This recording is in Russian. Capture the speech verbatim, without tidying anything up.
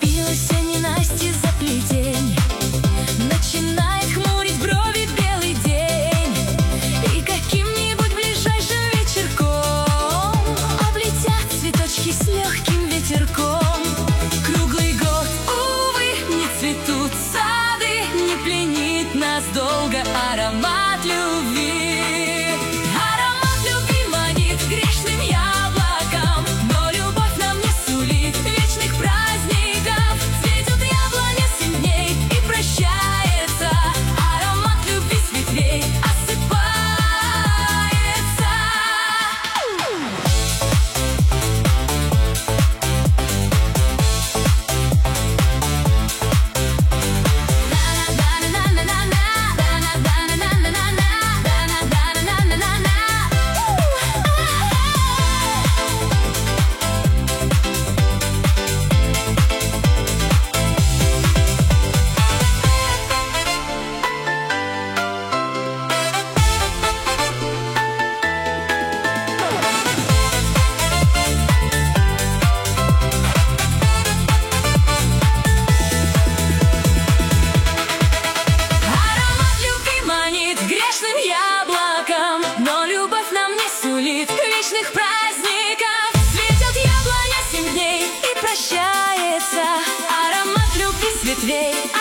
Разбилась ненастье за плетень, начинает хмурить брови белый день. И каким-нибудь ближайшим вечерком облетят цветочки с легким ветерком. Круглый год, увы, не цветут сады, не пленит нас долго аромат любви. Аромат любви манит грешным яблоком, но любовь нам не сулит вечных праздников. Цветет яблоня семь дней и прощается, аромат любви с ветвей осыпается. Грешным яблоком, но любовь нам не сулит вечных праздников. Цветет яблоня семь дней и прощается, аромат любви с ветвей